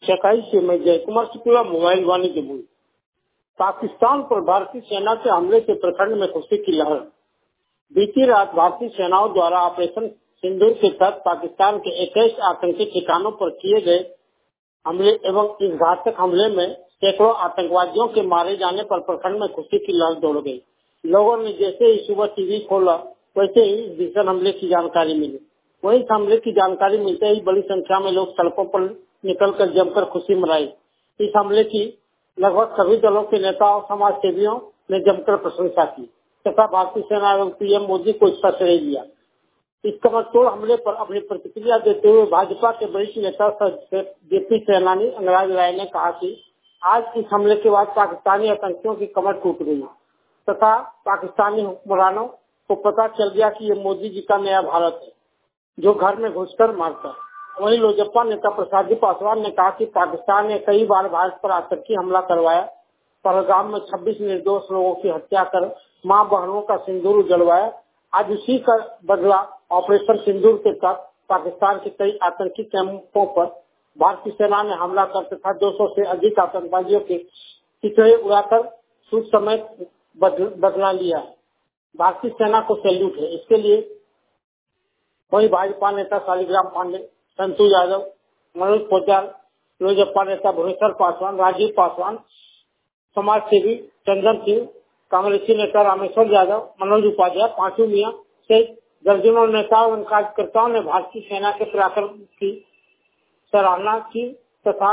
चकाई से मैं जय कुमार शुक्ला, मोबाइल वाणिज्य जमुई। पाकिस्तान पर भारतीय सेना के हमले से प्रखंड में खुशी की लहर। बीती रात भारतीय सेनाओं द्वारा ऑपरेशन सिंदूर के तहत पाकिस्तान के 21 आतंकी ठिकानों पर किए गए हमले एवं इस घातक हमले में सैकड़ों आतंकवादियों के मारे जाने पर प्रखंड में खुशी की लहर दौड़ गई। लोगों ने जैसे ही सुबह टीवी खोला वैसे ही इस भीषण हमले की जानकारी मिली। वही इस हमले की जानकारी मिलते ही बड़ी संख्या में लोग सड़कों पर निकलकर जमकर खुशी मनाई। इस हमले की लगभग सभी दलों के नेताओं और समाज सेवियों ने जमकर प्रशंसा की तथा भारतीय सेना एवं पीएम मोदी को इसका श्रेय दिया। इस कमरतोड़ हमले पर अपनी प्रतिक्रिया देते हुए भाजपा के वरिष्ठ नेता जेपी सेनानी अंगराज राय ने कहा कि आज इस हमले के बाद पाकिस्तानी आतंकियों की कमर टूट गई तथा पाकिस्तानी हुक्मरानों को पता चल गया कि ये मोदी जी का नया भारत है जो घर में घुसकर मारता है। वहीं लोजपा नेता प्रसादी पासवान ने कहा कि पाकिस्तान ने कई बार भारत पर आतंकी हमला करवाया। पहलगाम में 26 निर्दोष लोगों की हत्या कर मां बहनों का सिंदूर उजलवाया। आज उसी का बदला ऑपरेशन सिंदूर के तहत पाकिस्तान के कई आतंकी कैंपों पर भारतीय सेना ने हमला कर तथा 200 से अधिक आतंकवादियों के चितड़े उड़ाकर सूद समेत बदला लिया है। भारतीय सेना को सैल्यूट है। इसके लिए वही भाजपा नेता शालिग्राम पांडे, संतू यादव, मनोज पोद्दार, लोजपा नेता भुवनेश्वर पासवान, राजीव पासवान, समाज सेवी चंदन सिंह, कांग्रेसी नेता रामेश्वर यादव, मनोज उपाध्याय, पांचू मियां सहित दर्जनों नेताओं एवं कार्यकर्ताओं ने भारतीय सेना के पराक्रम की सराहना की तथा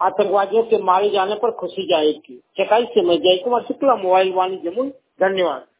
आतंकवादियों के मारे जाने पर खुशी जाहिर की। चकाई से मैं जय कुमार शुक्ला, मोबाइल वाणिज्य जमुई। धन्यवाद।